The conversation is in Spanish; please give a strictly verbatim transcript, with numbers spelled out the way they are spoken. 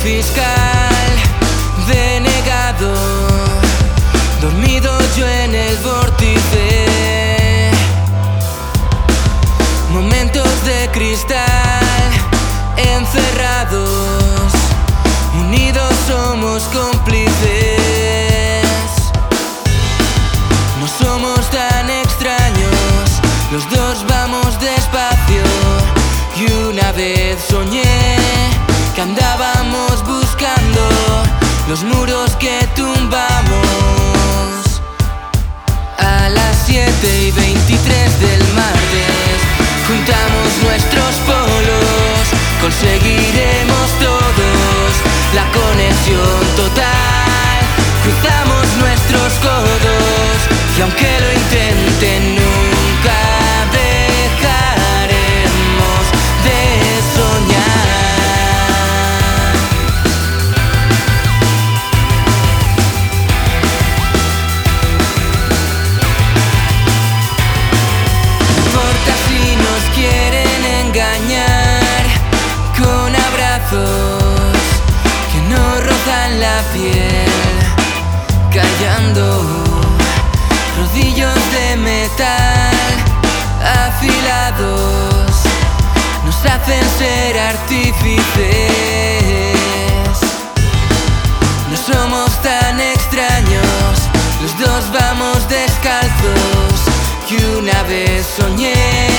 fiscal denegado, dormido yo en el vórtice. Momentos de cristal encerrados, unidos somos cómplices. No somos tan extraños, los dos vamos despacio. Y una vez soñé que andábamos buscando los muros que tumbamos. A las siete y veintitrés del martes juntamos nuestros polos, conseguiremos todos la conexión total. Cruzamos nuestros codos y aunque lo intenten nunca dejaremos de soñar. Importa si nos quieren engañar con abrazos que no rozan la piel, callando rodillos de metal afilados nos hacen ser artífices. No somos tan extraños, los dos vamos descalzos. Y una vez soñé